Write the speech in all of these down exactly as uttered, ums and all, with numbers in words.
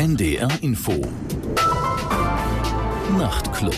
N D R Info Nachtclub.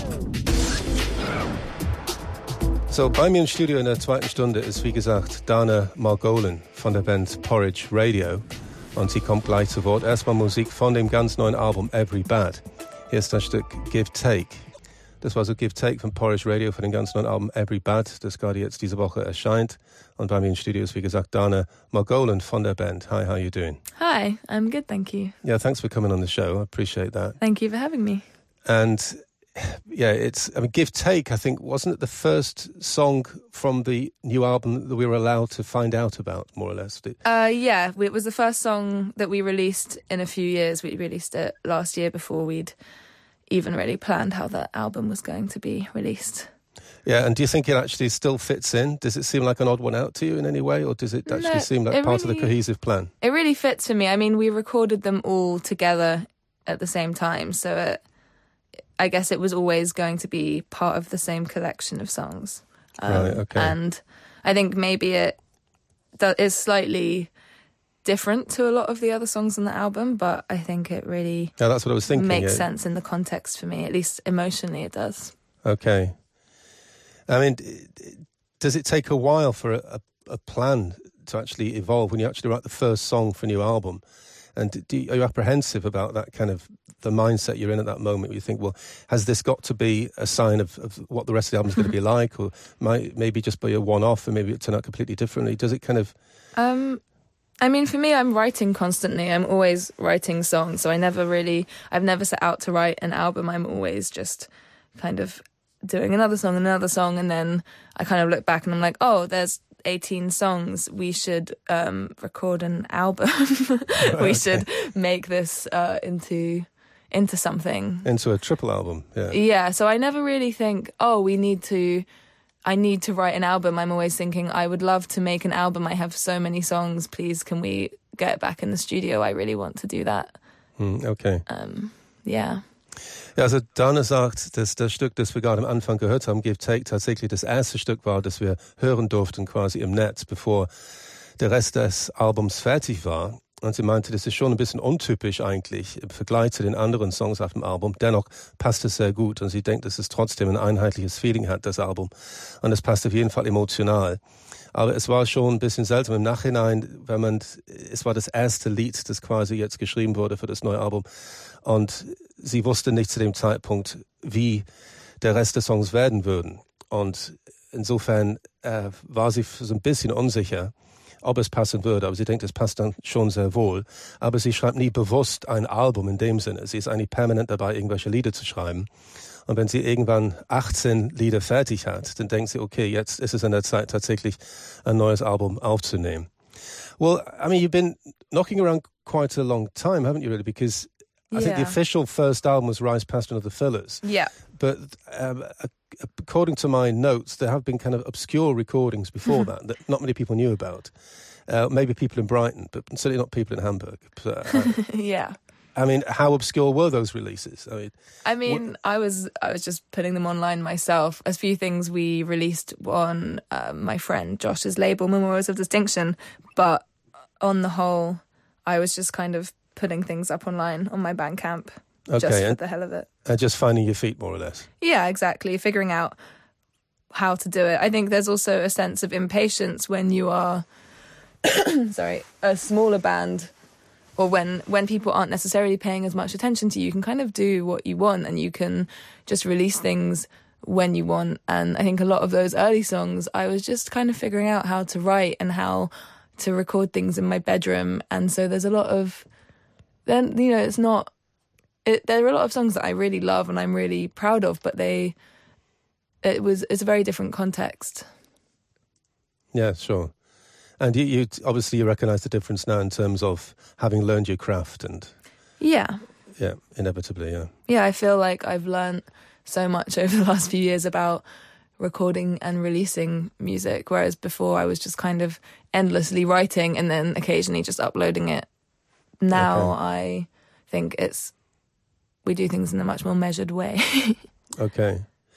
So, bei mir im Studio in der zweiten Stunde ist, wie gesagt, Dana Margolin von der Band Porridge Radio. Und sie kommt gleich zu Wort. Erstmal Musik von dem ganz neuen Album Every Bad. Hier ist das Stück Give Take. Das war so Give Take von Porridge Radio für den ganz neuen Album Every Bad, das gerade jetzt diese Woche erscheint. Und bei mir im Studio ist, wie gesagt, Dana Margolin von der Band. Hi, how are you doing? Hi, I'm good, thank you. Yeah, thanks for coming on the show. I appreciate that. Thank you for having me. And yeah, it's, I mean, Give Take, I think, wasn't it the first song from the new album that we were allowed to find out about, more or less? Uh, yeah, it was the first song that we released in a few years. We released it last year before we'd even really planned how that album was going to be released. Yeah, and do you think it actually still fits in? Does it seem like an odd one out to you in any way, or does it actually no, seem like part really, of the cohesive plan? It really fits for me. I mean, we recorded them all together at the same time, so it, I guess it was always going to be part of the same collection of songs. Um, right, okay. And I think maybe it is slightly different to a lot of the other songs on the album, but I think it really yeah, that's what I was thinking, makes yeah. sense in the context for me, at least emotionally it does. Okay. I mean, does it take a while for a, a plan to actually evolve when you actually write the first song for a new album? And do you, are you apprehensive about that kind of the mindset you're in at that moment? Where you think, well, has this got to be a sign of, of what the rest of the album's going to be like, or might maybe just be a one-off, and maybe it turn out completely differently? Does it kind of? Um, I mean, for me, I'm writing constantly. I'm always writing songs, so I never really, I've never set out to write an album. I'm always just kind of doing another song, another song, and then I kind of look back and I'm like, oh, there's eighteen songs, we should um, record an album. we should make this uh, into into something. Into a triple album, yeah. Yeah, so I never really think, oh, we need to, I need to write an album. I'm always thinking, I would love to make an album. I have so many songs, please can we get back in the studio? I really want to do that. Mm, okay. Um, yeah. Ja, also Dana sagt, dass das Stück, das wir gerade am Anfang gehört haben, Give Take, tatsächlich das erste Stück war, das wir hören durften quasi im Netz, bevor der Rest des Albums fertig war. Und sie meinte, das ist schon ein bisschen untypisch eigentlich im Vergleich zu den anderen Songs auf dem Album. Dennoch passt es sehr gut und sie denkt, dass es trotzdem ein einheitliches Feeling hat, das Album. Und es passt auf jeden Fall emotional. Aber es war schon ein bisschen seltsam im Nachhinein, wenn man, es war das erste Lied, das quasi jetzt geschrieben wurde für das neue Album. Und sie wusste nicht zu dem Zeitpunkt, wie der Rest des Songs werden würden. Und insofern äh, war sie so ein bisschen unsicher, ob es passen würde. Aber sie denkt, es passt dann schon sehr wohl. Aber sie schreibt nie bewusst ein Album in dem Sinne. Sie ist eigentlich permanent dabei, irgendwelche Lieder zu schreiben. Und wenn sie irgendwann achtzehn Lieder fertig hat, dann denkt sie, okay, jetzt ist es an der Zeit, tatsächlich ein neues Album aufzunehmen. Well, I mean, you've been knocking around quite a long time, haven't you, really? Because I yeah. think the official first album was Rise Past Another Fillers. Yeah. But um, according to my notes, there have been kind of obscure recordings before that that not many people knew about. Uh, maybe people in Brighton, but certainly not people in Hamburg. But, uh, yeah. I mean, how obscure were those releases? I mean, I mean, what? I was I was just putting them online myself. A few things we released on uh, my friend Josh's label, Memorials of Distinction, but on the whole, I was just kind of putting things up online on my Bandcamp, okay, just for and, the hell of it. And just finding your feet, more or less. Yeah, exactly. Figuring out how to do it. I think there's also a sense of impatience when you are, sorry, a smaller band, or when, when people aren't necessarily paying as much attention to you. You can kind of do what you want and you can just release things when you want. And I think a lot of those early songs, I was just kind of figuring out how to write and how to record things in my bedroom. And so there's a lot of, then, you know, it's not, it, there are a lot of songs that I really love and I'm really proud of, but they, it was, it's a very different context. Yeah, sure. And you, you obviously you recognise the difference now in terms of having learned your craft and... Yeah. Yeah, inevitably, yeah. Yeah, I feel like I've learned so much over the last few years about recording and releasing music, whereas before I was just kind of endlessly writing and then occasionally just uploading it. Now okay. I think it's we do things in a much more measured way. Okay.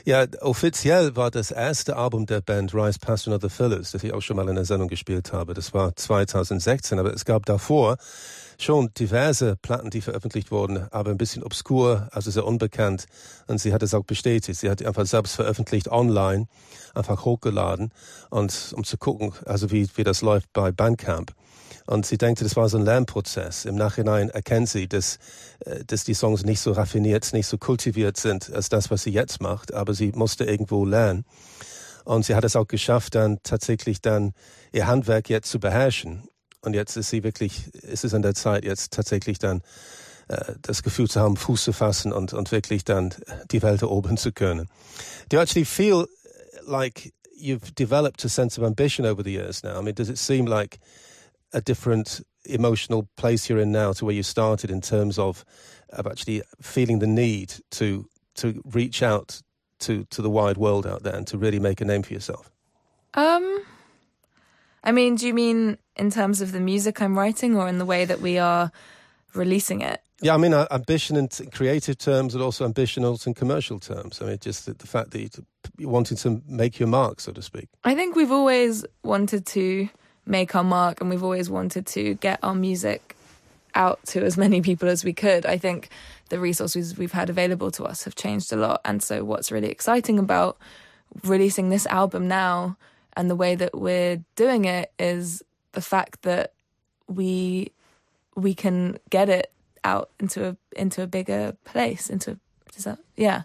Ja, offiziell war das erste Album der Band Rise Past Another Fillers, das ich auch schon mal in der Sendung gespielt habe. Das war zweitausendsechzehn, aber es gab davor schon diverse Platten, die veröffentlicht wurden, aber ein bisschen obskur, also sehr unbekannt. Und sie hat es auch bestätigt. Sie hat die einfach selbst veröffentlicht online, einfach hochgeladen, und um zu gucken, also wie, wie das läuft bei Bandcamp. Und sie denkt, das war so ein Lernprozess. Im Nachhinein erkennt sie, dass, dass die Songs nicht so raffiniert, nicht so kultiviert sind als das, was sie jetzt macht. Aber sie musste irgendwo lernen. Und sie hat es auch geschafft, dann tatsächlich dann ihr Handwerk jetzt zu beherrschen. Und jetzt ist sie wirklich, ist es an der Zeit, jetzt tatsächlich dann äh, das Gefühl zu haben, Fuß zu fassen und, und wirklich dann die Welt erobern zu können. Do you actually feel like you've developed a sense of ambition over the years now? I mean, does it seem like a different emotional place you're in now to where you started in terms of, of actually feeling the need to to reach out to, to the wide world out there and to really make a name for yourself? Um, I mean, do you mean in terms of the music I'm writing or in the way that we are releasing it? Yeah, I mean, uh, ambition in t- creative terms and also ambition also in commercial terms. I mean, just the, the fact that you t- you're wanting to make your mark, so to speak. I think we've always wanted to make our mark, and we've always wanted to get our music out to as many people as we could. I think the resources we've had available to us have changed a lot, and so what's really exciting about releasing this album now and the way that we're doing it is the fact that we we can get it out into a into a bigger place, into is that yeah.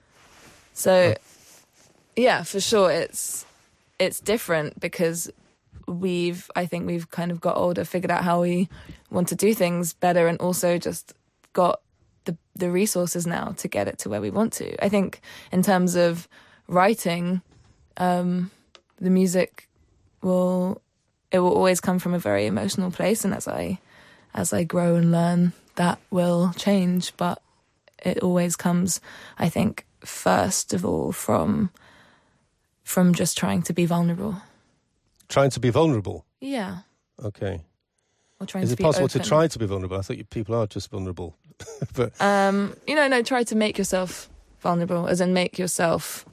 So yeah, for sure it's it's different because we've I think we've kind of got older, figured out how we want to do things better, and also just got the the resources now to get it to where we want to. I think in terms of writing, um, the music will it will always come from a very emotional place, and as I as I grow and learn, that will change. But it always comes, I think, first of all from from just trying to be vulnerable. Trying to be vulnerable? Yeah. Okay. Or trying Is to it be possible open. to try to be vulnerable? I thought you, people are just vulnerable. but Um, you know, no, try to make yourself vulnerable, as in make yourself,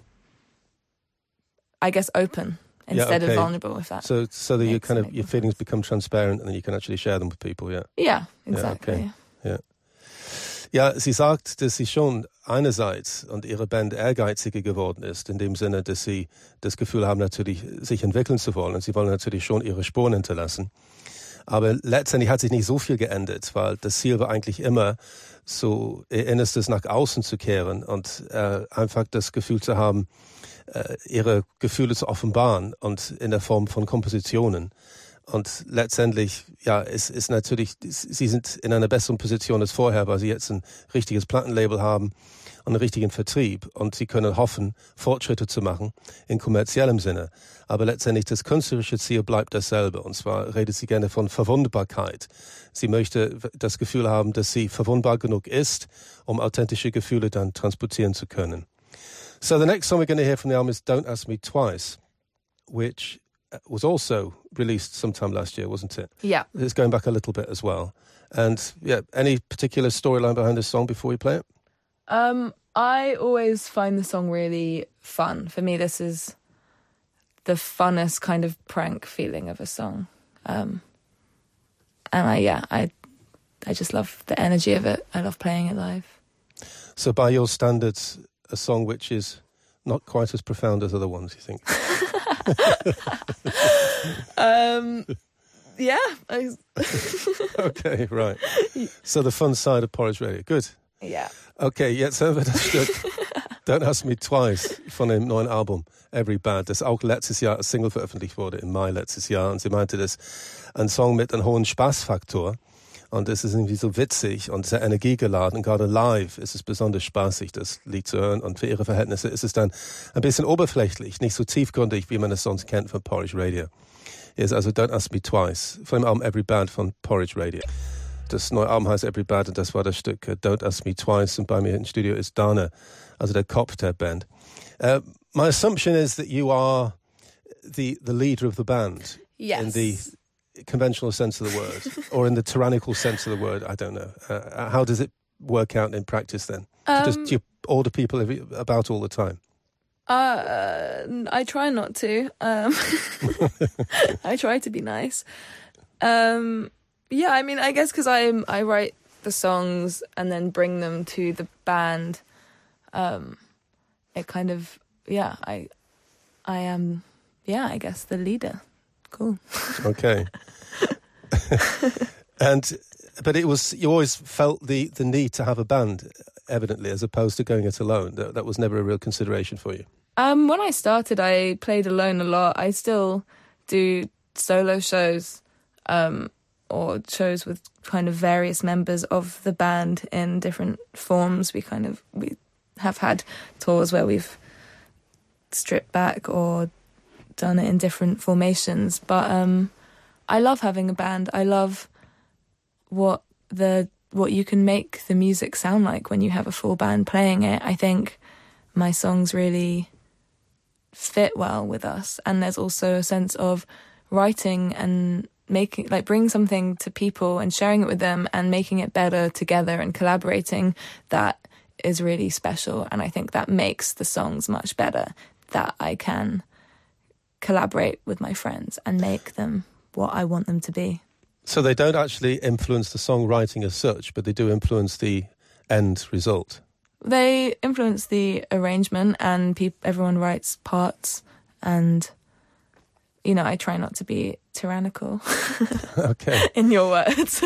I guess, open instead yeah, okay. of vulnerable, if that So so that you makes- kind of makes your sense. feelings become transparent and then you can actually share them with people, yeah. Yeah, exactly. okay. Ja. Ja, sie sagt, dass sie schon einerseits und ihre Band ehrgeiziger geworden ist, in dem Sinne, dass sie das Gefühl haben, natürlich sich entwickeln zu wollen. Und sie wollen natürlich schon ihre Spuren hinterlassen. Aber letztendlich hat sich nicht so viel geändert, weil das Ziel war eigentlich immer, so ihr Innerstes nach außen zu kehren und äh, einfach das Gefühl zu haben, äh, ihre Gefühle zu offenbaren und in der Form von Kompositionen. Und letztendlich, ja, es ist natürlich, sie sind in einer besseren Position als vorher, weil sie jetzt ein richtiges Plattenlabel haben und einen richtigen Vertrieb. Und sie können hoffen, Fortschritte zu machen in kommerziellem Sinne. Aber letztendlich das künstlerische Ziel bleibt dasselbe. Und zwar redet sie gerne von Verwundbarkeit. Sie möchte das Gefühl haben, dass sie verwundbar genug ist, um authentische Gefühle dann transportieren zu können. So the next song we're going to hear from the album is Don't Ask Me Twice, which was also released sometime last year, wasn't it? Yeah. It's going back a little bit as well. And yeah, any particular storyline behind this song before we play it? Um, I always find the song really fun. For me, this is the funnest kind of prank feeling of a song. Um, and I, yeah, I, I just love the energy of it. I love playing it live. So by your standards, a song which is not quite as profound as other ones, you think? um, yeah. I, Okay, right. So the fun side of Porridge Radio. Good. yeah. Okay, jetzt hören wir das Stück Don't Ask Me Twice von dem neuen Album Every Bad, das auch letztes Jahr als Single veröffentlicht wurde, im Mai letztes Jahr. Und sie meinte, das ist ein Song mit einem hohen Spaßfaktor. Und es ist irgendwie so witzig und sehr energiegeladen. Und gerade live ist es besonders spaßig, das Lied zu hören. Und für ihre Verhältnisse ist es dann ein bisschen oberflächlich, nicht so tiefgründig, wie man es sonst kennt von Porridge Radio. Hier ist also Don't Ask Me Twice von dem Album Every Bad von Porridge Radio. Das neue Album heißt Every Bad und das war das Stück Don't Ask Me Twice. Und bei mir im Studio ist Dana, also der Kopf der Band. Uh, my assumption is that you are the, the leader of the band. Yes. In the conventional sense of the word, or in the tyrannical sense of the word, I don't know. Uh, how does it work out in practice then? Um, Just do you order people every, about all the time? Uh, I try not to. Um, I try to be nice. Um, yeah, I mean, I guess because I I write the songs and then bring them to the band. Um, it kind of yeah. I I am yeah. I guess the leader. Cool. Okay. and but it was you always felt the the need to have a band, evidently, as opposed to going it alone. That that was never a real consideration for you. Um, when I started, I played alone a lot. I still do solo shows, um, or shows with kind of various members of the band in different forms. We kind of we have had tours where we've stripped back or done it in different formations. But um, I love having a band. I love what the what you can make the music sound like when you have a full band playing it. I think my songs really fit well with us, and there's also a sense of writing and making like bring something to people and sharing it with them and making it better together and collaborating that is really special. And I think that makes the songs much better, that I can collaborate with my friends and make them what I want them to be. So they don't actually influence the songwriting as such, but they do influence the end result. They influence the arrangement, and pe- everyone writes parts, and, you know, I try not to be tyrannical. Okay. In your words.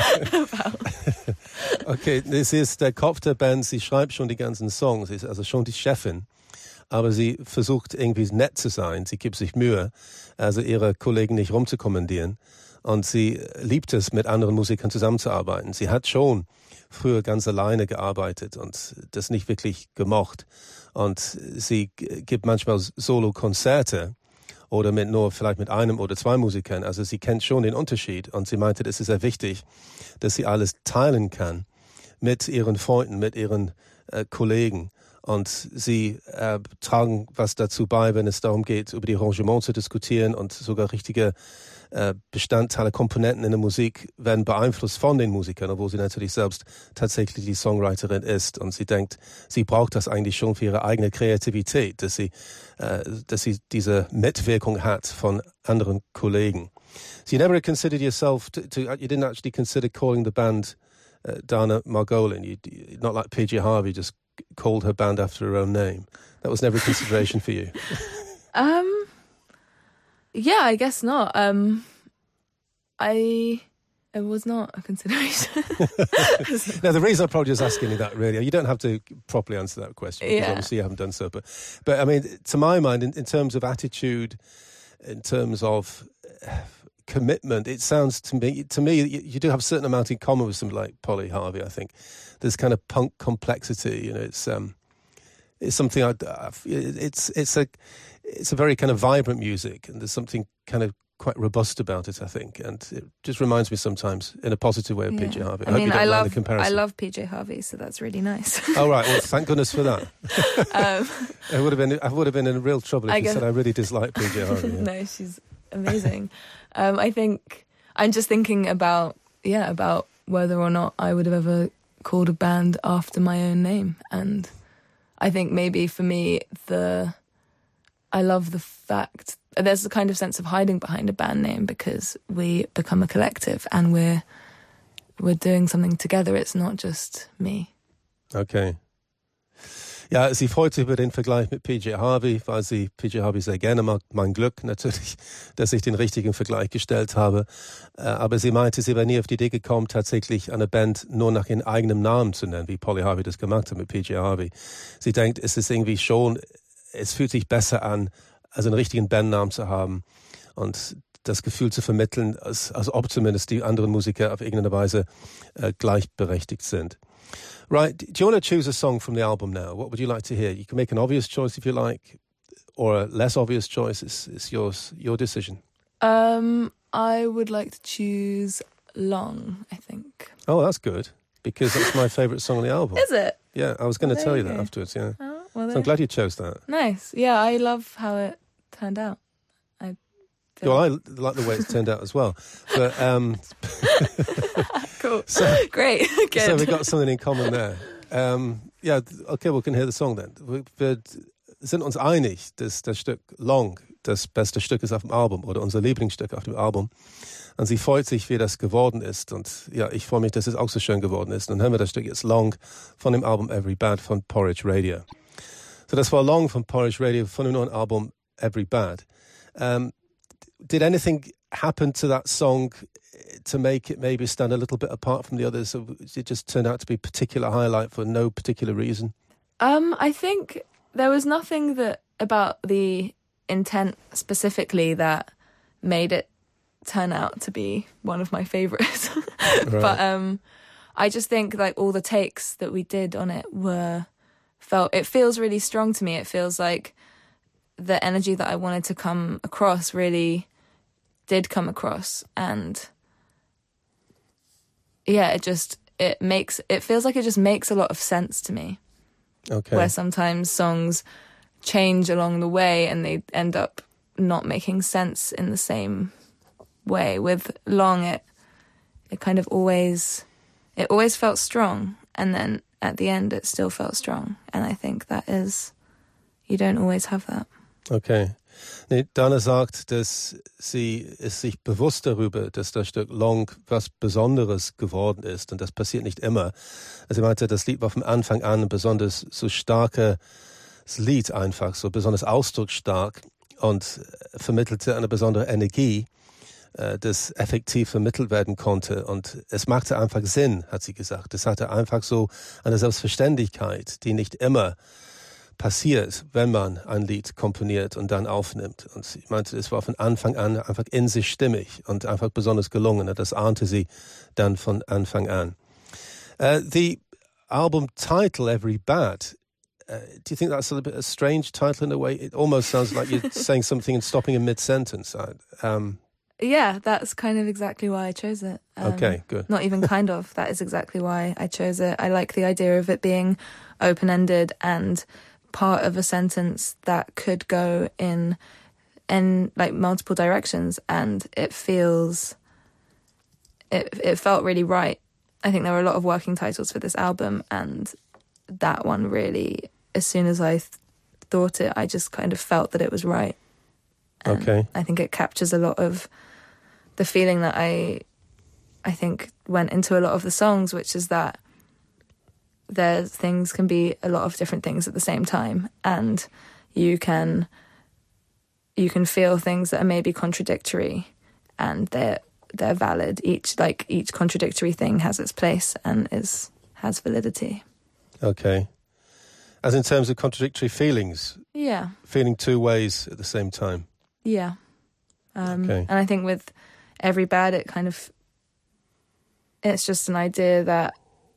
Okay, das ist der Kopf der Band. Sie schreibt schon die ganzen Songs, ist also schon die Chefin. Aber sie versucht irgendwie nett zu sein. Sie gibt sich Mühe, also ihre Kollegen nicht rumzukommandieren. Und sie liebt es, mit anderen Musikern zusammenzuarbeiten. Sie hat schon früher ganz alleine gearbeitet und das nicht wirklich gemocht. Und sie gibt manchmal Solo-Konzerte oder mit nur vielleicht mit einem oder zwei Musikern. Also sie kennt schon den Unterschied und sie meinte, es ist sehr wichtig, dass sie alles teilen kann mit ihren Freunden, mit ihren äh, Kollegen. Und sie äh, tragen was dazu bei, wenn es darum geht, über die Arrangements zu diskutieren, und sogar richtige äh, Bestandteile, Komponenten in der Musik werden beeinflusst von den Musikern, obwohl sie natürlich selbst tatsächlich die Songwriterin ist. Und sie denkt, sie braucht das eigentlich schon für ihre eigene Kreativität, dass sie, äh, dass sie diese Mitwirkung hat von anderen Kollegen. So you never considered yourself, to, to, you didn't actually consider calling the band uh, Dana Margolin, you, not like P J Harvey just called her band after her own name. That was never a consideration for you. Um, yeah, I guess not. Um, I it was not a consideration. Now, the reason I'm probably just asking you that, really, you don't have to properly answer that question because yeah. obviously you haven't done so. But, but I mean, to my mind, in, in terms of attitude, in terms of commitment, it sounds to me, to me, you, you do have a certain amount in common with somebody like Polly Harvey. I think there's kind of punk complexity. You know, it's um, it's something I, it's it's a it's a very kind of vibrant music, and there's something kind of quite robust about it, I think, and it just reminds me sometimes in a positive way of yeah. P J Harvey. I, I mean, hope you don't I mind love the comparison. I love P J Harvey, so that's really nice. Oh right, well, thank goodness for that. um, I would have been I would have been in real trouble if I you guess, said I really dislike P J Harvey. Yeah. No, she's amazing. um, I think I'm just thinking about yeah about whether or not I would have ever called a band after my own name, and I think maybe for me the I love the fact there's a kind of sense of hiding behind a band name because we become a collective and we're we're doing something together. It's not just me. Okay. Ja, sie freut sich über den Vergleich mit P J Harvey, weil sie P J Harvey sehr gerne mag. Mein Glück natürlich, dass ich den richtigen Vergleich gestellt habe. Aber sie meinte, sie wäre nie auf die Idee gekommen, tatsächlich eine Band nur nach ihrem eigenen Namen zu nennen, wie Polly Harvey das gemacht hat mit P J Harvey. Sie denkt, es ist irgendwie schon, es fühlt sich besser an, als einen richtigen Bandnamen zu haben und das Gefühl zu vermitteln, als, als ob zumindest die anderen Musiker auf irgendeine Weise äh, gleichberechtigt sind. Right, do you want to choose a song from the album now? What would you like to hear? You can make an obvious choice if you like, or a less obvious choice. It's, it's yours, your decision. Um, I would like to choose Long, I think. Oh, that's good, because that's my favourite song on the album. Is it? Yeah, I was going well, to tell you you that go. afterwards, yeah. Oh, well, so I'm glad you chose that. Nice. Yeah, I love how it turned out. I feel well, I like the way it's turned out as well. But um, cool. So, Great. Good. So we've got something in common there. Um, yeah, okay, we can hear the song then. Wir sind uns einig, dass das Stück Long das beste Stück ist auf dem Album oder unser Lieblingsstück auf dem Album. Und sie freut sich, wie das geworden ist. Und ja, ich freue mich, dass es auch so schön geworden ist. Und dann hören wir das Stück jetzt Long von dem Album Every Bad von Porridge Radio. So, das war Long von Porridge Radio von dem neuen Album Every Bad. Um, did anything happen to that song to make it maybe stand a little bit apart from the others? Or did it just turn out to be a particular highlight for no particular reason? Um, I think there was nothing that about the intent specifically that made it turn out to be one of my favourites. Right. But um, I just think like all the takes that we did on it were felt. It feels really strong to me. It feels like the energy that I wanted to come across really did come across, and yeah, it just it makes it feels like it just makes a lot of sense to me. Okay. Where sometimes songs change along the way and they end up not making sense in the same way. With Long, it it kind of always it always felt strong, and then at the end it still felt strong, and I think that is you don't always have that. Okay. Nee, Dana sagt, dass sie ist sich bewusst darüber, dass das Stück Long was Besonderes geworden ist, und das passiert nicht immer. Also sie meinte, das Lied war vom Anfang an ein besonders so starkes Lied, einfach so besonders ausdrucksstark, und vermittelte eine besondere Energie, äh, das effektiv vermittelt werden konnte, und es machte einfach Sinn, hat sie gesagt. Es hatte einfach so eine Selbstverständlichkeit, die nicht immer passiert, wenn man ein Lied komponiert und dann aufnimmt. Und ich meinte, es war von Anfang an einfach in sich stimmig und einfach besonders gelungen. Das ahnte sie dann von Anfang an. Uh, the album title, Every Bad, uh, do you think that's a little bit a strange title in a way? It almost sounds like you're saying something and stopping in mid-sentence. Um, yeah, that's kind of exactly why I chose it. Um, okay, good. Not even kind of. That is exactly why I chose it. I like the idea of it being open-ended and part of a sentence that could go in in like multiple directions, and it feels it it felt really right. I think there were a lot of working titles for this album, and that one really, as soon as I th- thought it, I just kind of felt that it was right. And okay. I think it captures a lot of the feeling that I I think went into a lot of the songs, which is that there's things can be a lot of different things at the same time, and you can you can feel things that are maybe contradictory, and they're they're valid. Each like each contradictory thing has its place and is has validity. Okay. As in terms of contradictory feelings? Yeah. Feeling two ways at the same time? Yeah. Um, okay. And I think with Every Bad, it kind of it's just an idea that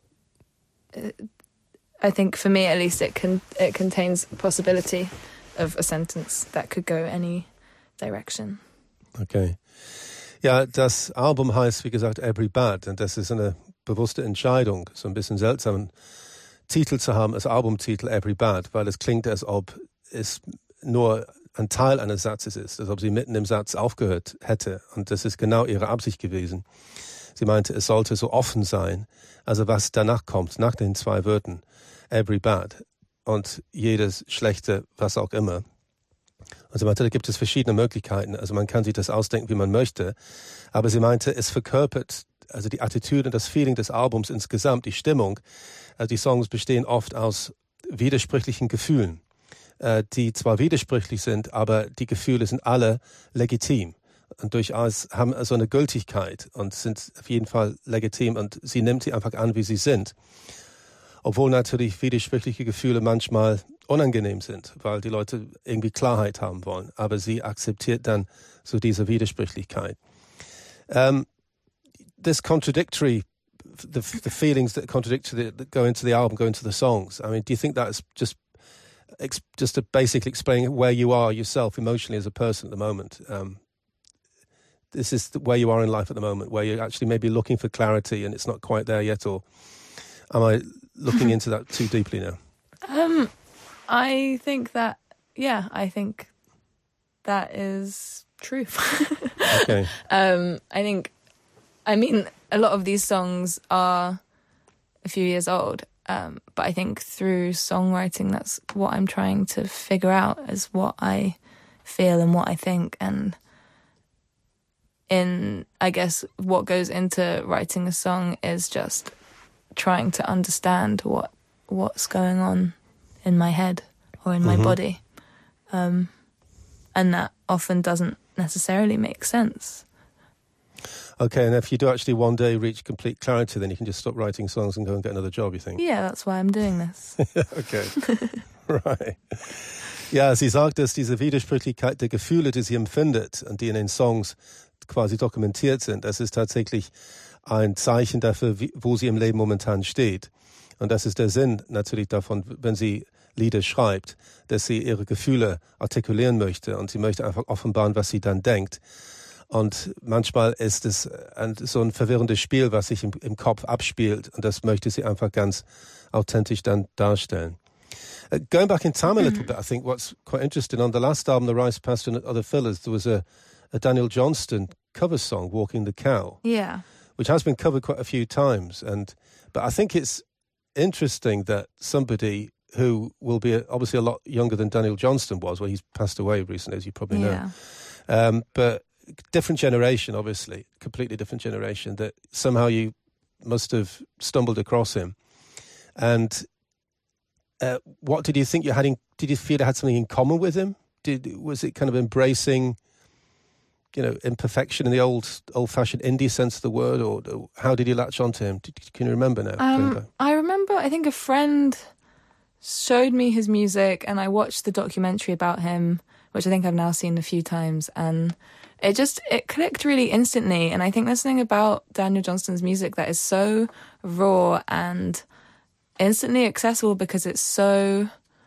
I think for me at least it can it contains a possibility of a sentence that could go any direction. Okay. Ja, das Album heißt, wie gesagt, Every Bad, und das ist eine bewusste Entscheidung, so ein bisschen seltsamen Titel zu haben als Albumtitel Every Bad, weil es klingt, als ob es nur ein Teil eines Satzes ist, als ob sie mitten im Satz aufgehört hätte, und das ist genau ihre Absicht gewesen. Sie meinte, es sollte so offen sein, also was danach kommt, nach den zwei Wörtern, Every Bad und jedes Schlechte, was auch immer. Und sie meinte, da gibt es verschiedene Möglichkeiten, also man kann sich das ausdenken, wie man möchte, aber sie meinte, es verkörpert also die Attitüde und das Feeling des Albums insgesamt, die Stimmung. Also die Songs bestehen oft aus widersprüchlichen Gefühlen, die zwar widersprüchlich sind, aber die Gefühle sind alle legitim und durchaus haben so eine Gültigkeit und sind auf jeden Fall legitim, und sie nimmt sie einfach an, wie sie sind. Obwohl natürlich widersprüchliche Gefühle manchmal unangenehm sind, weil die Leute irgendwie Klarheit haben wollen. Aber sie akzeptiert dann so diese Widersprüchlichkeit. Um, this contradictory, the, the feelings that contradictory that go into the album, go into the songs. I mean, do you think that's just just to basically explain where you are yourself emotionally as a person at the moment? Um, this is where you are in life at the moment, where you're actually maybe looking for clarity and it's not quite there yet, or am I looking into that too deeply now? Um, I think that, yeah, I think that is true. Okay. Um, I think, I mean, a lot of these songs are a few years old, Um, but I think through songwriting, that's what I'm trying to figure out, is what I feel and what I think. And in, I guess, what goes into writing a song is just trying to understand what what's going on in my head or in my mm-hmm. body. Um, and that often doesn't necessarily make sense. Okay, and if you do actually one day reach complete clarity, then you can just stop writing songs and go and get another job, you think? Yeah, that's why I'm doing this. Okay, right. Ja, sie sagt, dass diese Widersprüchlichkeit der Gefühle, die sie empfindet und die in den Songs quasi dokumentiert sind, das ist tatsächlich ein Zeichen dafür, wie, wo sie im Leben momentan steht. Und das ist der Sinn natürlich davon, wenn sie Lieder schreibt, dass sie ihre Gefühle artikulieren möchte und sie möchte einfach offenbaren, was sie dann denkt. Und manchmal ist es ein, so ein verwirrendes Spiel, was sich im, im Kopf abspielt. Und das möchte sie einfach ganz authentisch dann darstellen. Uh, going back in time a little bit, I think what's quite interesting, on the last album, The Rice Pasture and Other Fillers, there was a, a Daniel Johnston cover song, Walking the Cow. Yeah. Which has been covered quite a few times. And but I think it's interesting that somebody who will be obviously a lot younger than Daniel Johnston was, well, he's passed away recently, as you probably know. Yeah. Um, but different generation, obviously, completely different generation, that somehow you must have stumbled across him. And uh, what did you think you had in, did you feel you had something in common with him? Did Was it kind of embracing, you know, imperfection in the old, old-fashioned indie sense of the word, or, or how did you latch onto him? Did, can you remember now? Um, I remember, I think a friend showed me his music and I watched the documentary about him, which I think I've now seen a few times, and it just, it clicked really instantly. And I think there's something about Daniel Johnston's music that is so raw and instantly accessible, because it's so,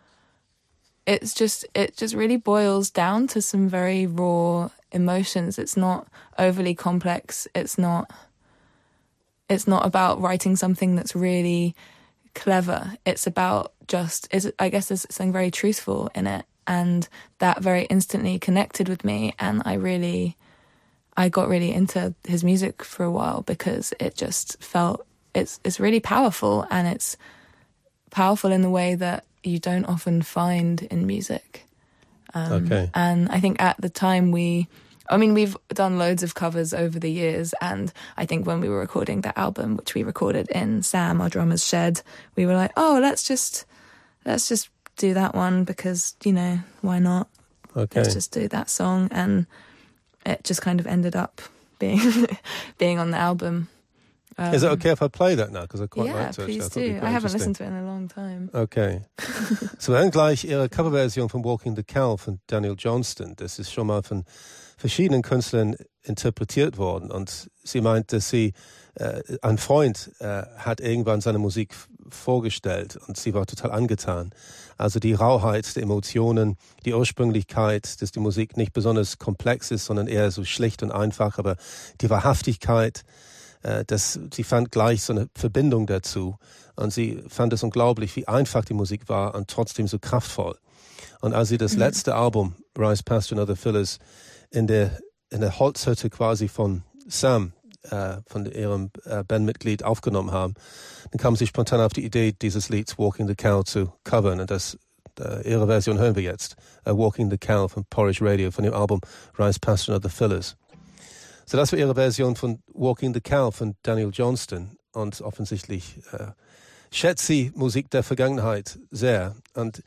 it's just, it just really boils down to some very raw emotions. It's not overly complex. It's not, it's not about writing something that's really clever. It's about just, is I guess there's something very truthful in it. And that very instantly connected with me, and I really, I got really into his music for a while because it just felt, it's it's really powerful, and it's powerful in the way that you don't often find in music. Um, okay. And I think at the time we, I mean, we've done loads of covers over the years, and I think when we were recording that album, which we recorded in Sam, our drummer's shed, we were like, oh, let's just, let's just do that one because, you know, why not? Okay. Let's just do that song. And it just kind of ended up being being on the album. Um, Is it okay if I play that now? Because I quite yeah, like to. please actually. do. I haven't listened to it in a long time. Okay. So wir hören gleich ihre Coverversion von Walking the Cow von Daniel Johnston. Das ist schon mal von verschiedenen Künstlern interpretiert worden. Und sie meint, dass sie, äh, ein Freund äh, hat irgendwann seine Musik vorgestellt und sie war total angetan. Also die Rauheit der Emotionen, die Ursprünglichkeit, dass die Musik nicht besonders komplex ist, sondern eher so schlicht und einfach, aber die Wahrhaftigkeit, äh, das, sie fand gleich so eine Verbindung dazu und sie fand es unglaublich, wie einfach die Musik war und trotzdem so kraftvoll. Und als sie das mhm. letzte Album, Rice Pasture and Other Fillers, in der, in der Holzhütte quasi von Sam, äh, von ihrem äh, Bandmitglied aufgenommen haben, dann kam sie spontan auf die Idee, dieses Lied Walking the Cow zu covern. Und das, äh, ihre Version hören wir jetzt. Uh, Walking the Cow von Porridge Radio, von dem Album Rice Pasture and Other Fillers. So das war ihre Version von Walking the Cow von Daniel Johnston. Und offensichtlich äh, schätzt sie Musik der Vergangenheit sehr. Und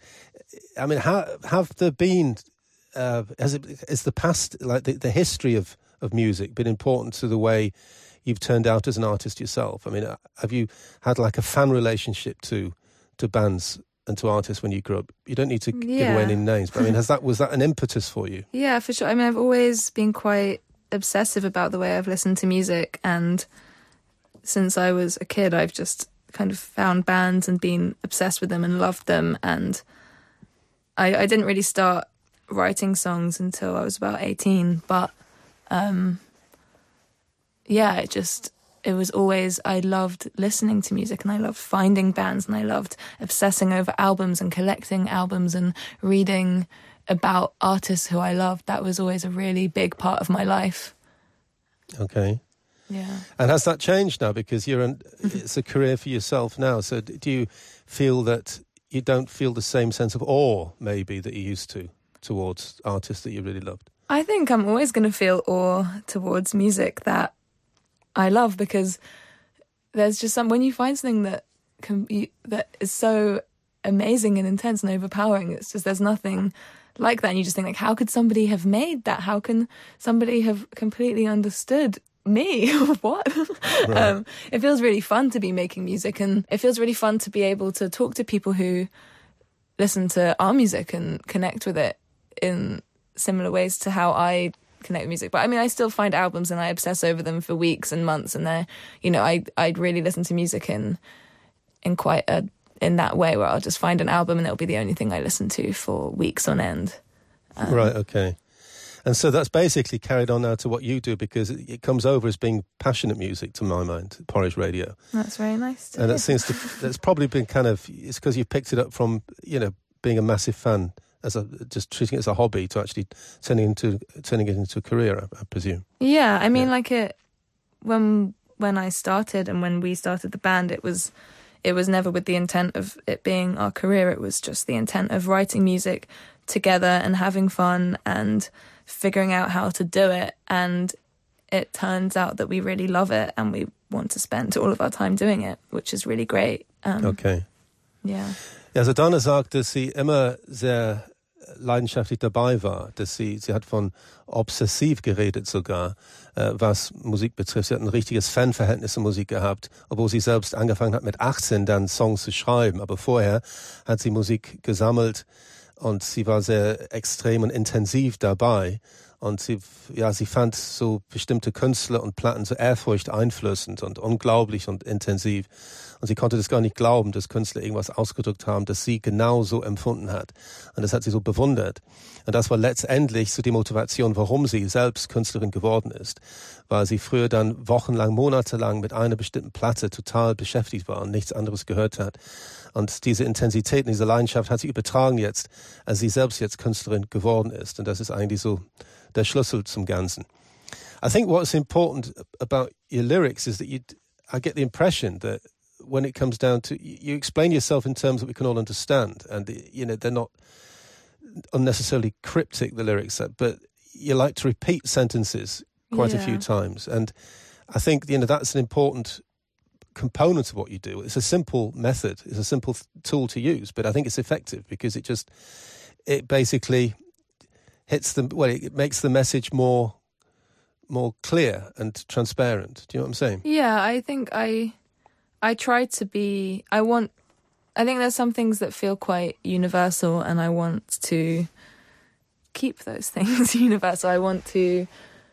I mean, how, have there been, uh, has it, is the past, like the, the history of, of music been important to the way you've turned out as an artist yourself? I mean, have you had like a fan relationship to to bands and to artists when you grew up? You don't need to yeah. give away any names, but I mean, has that was that an impetus for you? Yeah, for sure. I mean, I've always been quite obsessive about the way I've listened to music, and since I was a kid, I've just kind of found bands and been obsessed with them and loved them. And I, I didn't really start writing songs until I was about eighteen, but um, yeah, it just, it was always, I loved listening to music and I loved finding bands and I loved obsessing over albums and collecting albums and reading about artists who I loved. That was always a really big part of my life. Okay. Yeah. And has that changed now? Because you're an, it's a career for yourself now. So do you feel that you don't feel the same sense of awe, maybe, that you used to towards artists that you really loved? I think I'm always going to feel awe towards music that I love, because there's just some, when you find something that can be, that is so amazing and intense and overpowering, it's just, there's nothing like that. And you just think, like, how could somebody have made that? How can somebody have completely understood me? What? Right. Um, it feels really fun to be making music, and it feels really fun to be able to talk to people who listen to our music and connect with it in similar ways to how I connect with music. But I mean, I still find albums and I obsess over them for weeks and months, and they're, you know, I I'd really listen to music in in quite a in that way, where I'll just find an album and it'll be the only thing I listen to for weeks on end. Um, right, okay. And so that's basically carried on now to what you do, because it, it comes over as being passionate music, to my mind, Porridge Radio. That's very nice to And hear. it seems to, that's probably been kind of, it's because you've picked it up from, you know, being a massive fan, as a just treating it as a hobby, to actually turning into turning it into a career, I, I presume. Yeah, I mean, Yeah. like it when when I started and when we started the band, it was it was never with the intent of it being our career. It was just the intent of writing music together and having fun and figuring out how to do it. And it turns out that we really love it and we want to spend all of our time doing it, which is really great. Um, Okay. Yeah. Ja, also Dana sagt, dass sie immer sehr leidenschaftlich dabei war, dass sie, sie hat von obsessiv geredet sogar, äh, was Musik betrifft. Sie hat ein richtiges Fanverhältnis zur Musik gehabt, obwohl sie selbst angefangen hat mit achtzehn dann Songs zu schreiben. Aber vorher hat sie Musik gesammelt und sie war sehr extrem und intensiv dabei. Und sie, ja, sie fand so bestimmte Künstler und Platten so ehrfurchteinflößend und unglaublich und intensiv. Und sie konnte das gar nicht glauben, dass Künstler irgendwas ausgedrückt haben, das sie genau so empfunden hat. Und das hat sie so bewundert. Und das war letztendlich so die Motivation, warum sie selbst Künstlerin geworden ist. Weil sie früher dann wochenlang, monatelang mit einer bestimmten Platte total beschäftigt war und nichts anderes gehört hat. Und diese Intensität und diese Leidenschaft hat sie übertragen jetzt, als sie selbst jetzt Künstlerin geworden ist. Und das ist eigentlich so der Schlüssel zum Ganzen. I think what's important about your lyrics is that you, I get the impression that when it comes down to, you explain yourself in terms that we can all understand, and you know they're not unnecessarily cryptic, the lyrics, but you like to repeat sentences quite Yeah. a few times, and I think you know that's an important component of what you do. It's a simple method, it's a simple th- tool to use, but I think it's effective because it just it basically hits the well, it makes the message more more clear and transparent. Do you know what I'm saying? Yeah, I think I I try to be I want I think there's some things that feel quite universal, and I want to keep those things universal. I want to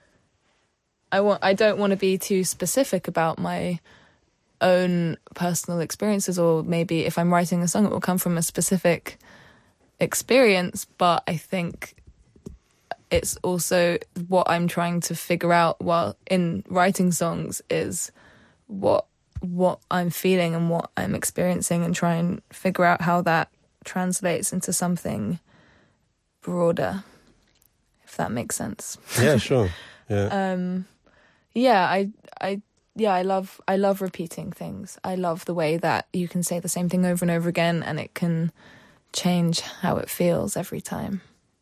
I want I don't want to be too specific about my own personal experiences, or maybe if I'm writing a song it will come from a specific experience, but I think it's also what I'm trying to figure out while in writing songs is what what I'm feeling and what I'm experiencing, and try and figure out how that translates into something broader, if that makes sense. Yeah, sure. Yeah. Um, yeah, I, I, yeah, I love, I love repeating things. I love the way that you can say the same thing over and over again, and it can change how it feels every time.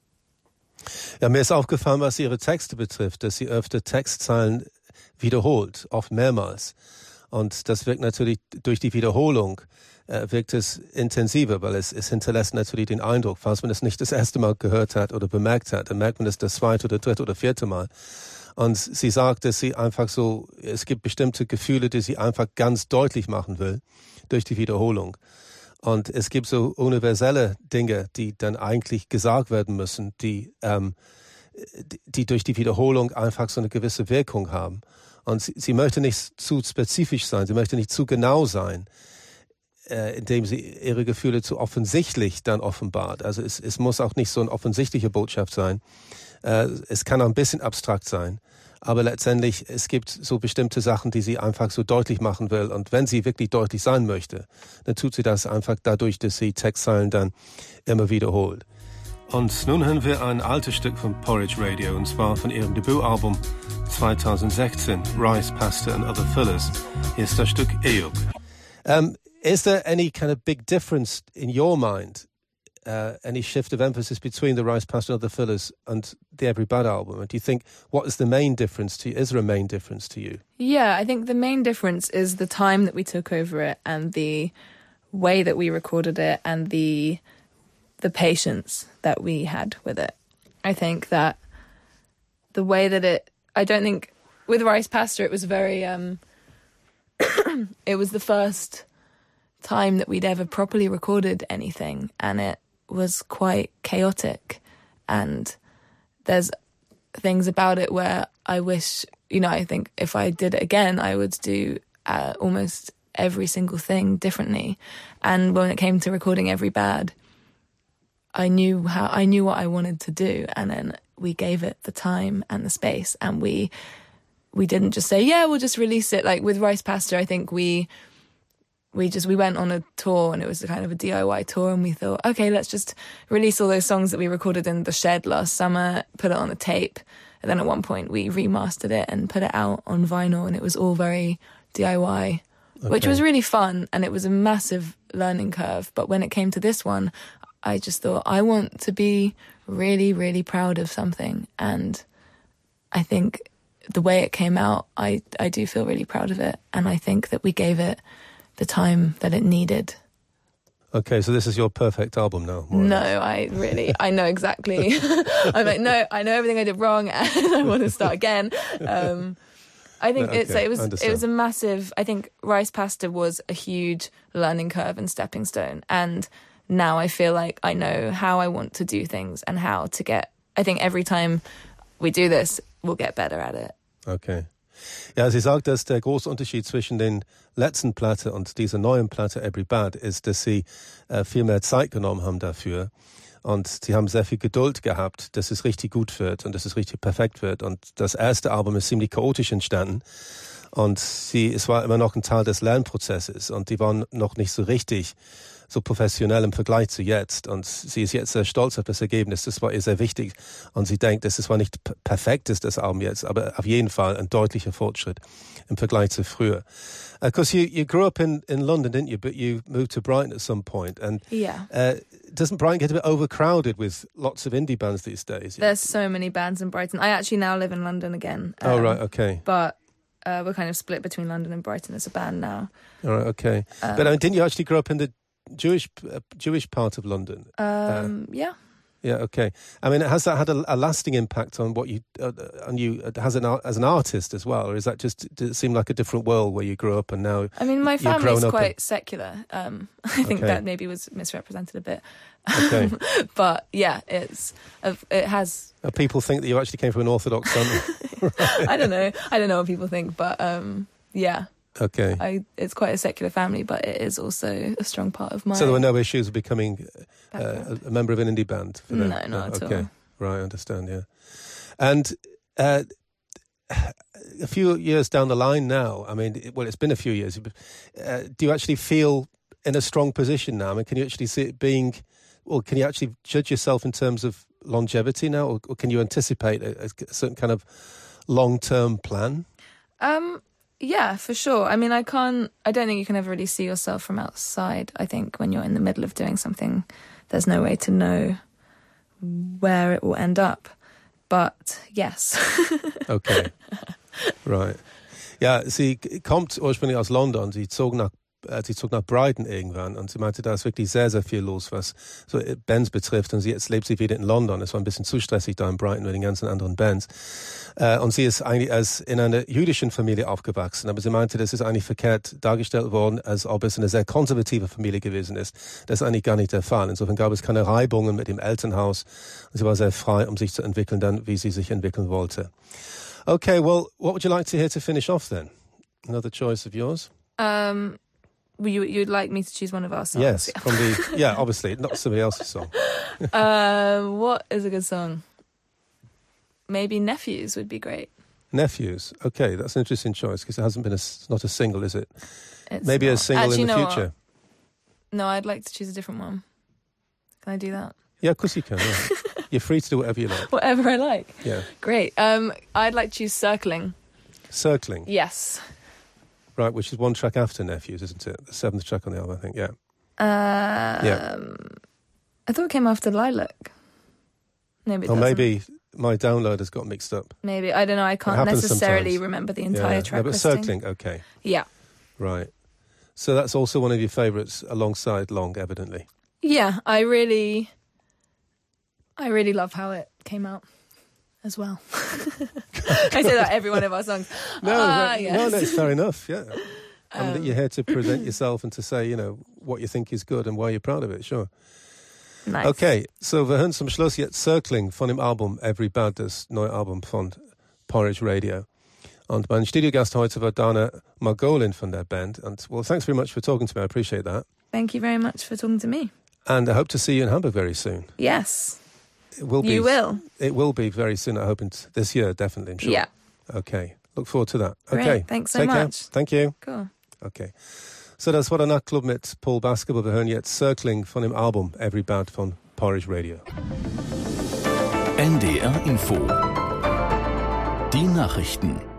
Ja, mir ist aufgefallen, was ihre Texte betrifft, dass sie öfter Textzeilen wiederholt, oft mehrmals. Und das wirkt natürlich durch die Wiederholung, äh, wirkt es intensiver, weil es, es hinterlässt natürlich den Eindruck, falls man es nicht das erste Mal gehört hat oder bemerkt hat, dann merkt man es das zweite oder dritte oder vierte Mal. Und sie sagt, dass sie einfach so, es gibt bestimmte Gefühle, die sie einfach ganz deutlich machen will, durch die Wiederholung. Und es gibt so universelle Dinge, die dann eigentlich gesagt werden müssen, die, ähm, die, die durch die Wiederholung einfach so eine gewisse Wirkung haben. Und sie, sie möchte nicht zu spezifisch sein, sie möchte nicht zu genau sein, äh, indem sie ihre Gefühle zu offensichtlich dann offenbart. Also es, es muss auch nicht so eine offensichtliche Botschaft sein. Äh, es kann auch ein bisschen abstrakt sein. Aber letztendlich, es gibt so bestimmte Sachen, die sie einfach so deutlich machen will. Und wenn sie wirklich deutlich sein möchte, dann tut sie das einfach dadurch, dass sie Textzeilen dann immer wiederholt. Und nun hören wir ein altes Stück von Porridge Radio, und zwar von ihrem Debütalbum twenty sixteen, Rice, Pasta and Other Fillers. Hier ist das Stück Eyuk. Um, is there any kind of big difference in your mind, uh, any shift of emphasis between the Rice, Pasta and Other Fillers and the Every Bad album? And do you think, what is the main difference to you? Is there a main difference to you? Yeah, I think the main difference is the time that we took over it and the way that we recorded it and the the patience that we had with it. I think that the way that it, I don't think, with Rice Pasta it was very, um, it was the first time that we'd ever properly recorded anything, and it was quite chaotic, and there's things about it where I wish, you know, I think if I did it again I would do uh, almost every single thing differently. And when it came to recording Every Bad, I knew how I knew what I wanted to do, and then we gave it the time and the space, and we we didn't just say, yeah, we'll just release it. Like with Rice Pasta, I think we we just we went on a tour, and it was a kind of a D I Y tour, and we thought, okay, let's just release all those songs that we recorded in the shed last summer, put it on a tape, and then at one point we remastered it and put it out on vinyl, and it was all very D I Y, okay, which was really fun, and it was a massive learning curve. But when it came to this one, I just thought, I want to be really, really proud of something. And I think the way it came out, I, I do feel really proud of it. And I think that we gave it the time that it needed. Okay, so this is your perfect album now? No, I really, I know exactly. I'm like, no, I know everything I did wrong and I want to start again. Um, I think no, okay, it's, it was it was a massive, I think Rice Pasta was a huge learning curve and stepping stone. And now I feel like I know how I want to do things and how to get, I think every time we do this, we'll get better at it. Okay. Ja, sie sagt, dass der große Unterschied zwischen den letzten Platte und dieser neuen Platte Every Bad ist, dass sie äh, viel mehr Zeit genommen haben dafür. Und sie haben sehr viel Geduld gehabt, dass es richtig gut wird und dass es richtig perfekt wird. Und das erste Album ist ziemlich chaotisch entstanden. Und sie, es war immer noch ein Teil des Lernprozesses. Und die waren noch nicht so richtig so professionell im Vergleich zu jetzt. Und sie ist jetzt sehr stolz auf das Ergebnis. Das war ihr sehr wichtig. Und sie denkt, dass es zwar nicht p- perfekt ist, das Album jetzt, aber auf jeden Fall ein deutlicher Fortschritt im Vergleich zu früher. Because uh, you, you grew up in, in London, didn't you? But you moved to Brighton at some point. And yeah. Uh, doesn't Brighton get a bit overcrowded with lots of indie bands these days? There's so many bands in Brighton. I actually now live in London again. Um, oh, right, okay. But uh, we're kind of split between London and Brighton as a band now. All right, okay. Um, but I mean, didn't you actually grow up in the Jewish uh, Jewish part of London? Um, uh, yeah. Yeah, okay. I mean, has that had a, a lasting impact on what you, uh, on you uh, as an as an artist as well, or is that just, did it seem like a different world where you grew up and now? I mean, my you're family's grown quite and... secular. Um, I think okay. that maybe was misrepresented a bit. Okay. But yeah, it's it has. Uh, people think that you actually came from an Orthodox family. Right. I don't know. I don't know what people think, but um, yeah. Okay. I, it's quite a secular family, but it is also a strong part of my. So there were no issues of becoming uh, a, a member of an indie band for them? No, not no, at okay. all. Right, I understand, yeah. And uh, a few years down the line now, I mean, it, well, it's been a few years. Uh, do you actually feel in a strong position now? I mean, can you actually see it being, or can you actually judge yourself in terms of longevity now, or, or can you anticipate a, a certain kind of long-term plan? Um. Yeah, for sure. I mean, I can't, I don't think you can ever really see yourself from outside. I think when you're in the middle of doing something, there's no way to know where it will end up. But yes. Okay. Right. Ja, sie kommt ursprünglich aus London. Sie zog nach äh, sie zog nach Brighton irgendwann und sie meinte, da ist wirklich sehr, sehr viel los, was so Bands betrifft. Und sie, jetzt lebt sie wieder in London. Es war ein bisschen zu stressig da in Brighton mit den ganzen anderen Bands. Äh, und sie ist eigentlich als in einer jüdischen Familie aufgewachsen. Aber sie meinte, das ist eigentlich verkehrt dargestellt worden, als ob es eine sehr konservative Familie gewesen ist. Das ist eigentlich gar nicht der Fall. Insofern gab es keine Reibungen mit dem Elternhaus. Und sie war sehr frei, um sich zu entwickeln, dann, wie sie sich entwickeln wollte. Okay, well, what would you like to hear to finish off then? Another choice of yours? Um... You, you'd like me to choose one of our songs? Yes, from the, yeah, obviously, not somebody else's song. uh, what is a good song? Maybe Nephews would be great. Nephews, okay, that's an interesting choice because it hasn't been a, not a single, is it? It's Maybe not. a single Actually, in the no, future. No, I'd like to choose a different one. Can I do that? Yeah, of course you can. Yeah. You're free to do whatever you like. Whatever I like. Yeah. Great. Um, I'd like to choose Circling. Circling? Yes. Right, which is one track after Nephews, isn't it? The seventh track on the album, I think, yeah. Um, yeah. I thought it came after Lilac. Maybe it Or doesn't. maybe my downloaders got mixed up. Maybe. I don't know. I can't necessarily sometimes. remember the entire yeah. track no, but listing. Circling, okay. Yeah. Right. So that's also one of your favourites alongside Long, evidently. Yeah, I really... I really love how it came out as well. I say that every one of our songs. No, ah, right, yes. no, no, it's fair enough, yeah. I mean, Um, you're here to present yourself and to say, you know, what you think is good and why you're proud of it, sure. Nice. Okay, so wir hören zum Schluss jetzt Circling von dem Album Every Bad, das neue Album von Porridge Radio. Und mein Studiogast heute war Dana Margolin von der Band. And, well, thanks very much for talking to me. I appreciate that. Thank you very much for talking to me. And I hope to see you in Hamburg very soon. Yes. It will be, you will. It will be very soon, I hope, this year, definitely, I'm sure. Yeah. Okay, look forward to that. Great. Okay, Thanks so take care. much. Thank you. Cool. Okay. So das war der Nachtclub mit Paul Basketball. Wir hören jetzt Circling von dem Album Every Bad von Porridge Radio. N D R Info. Die Nachrichten.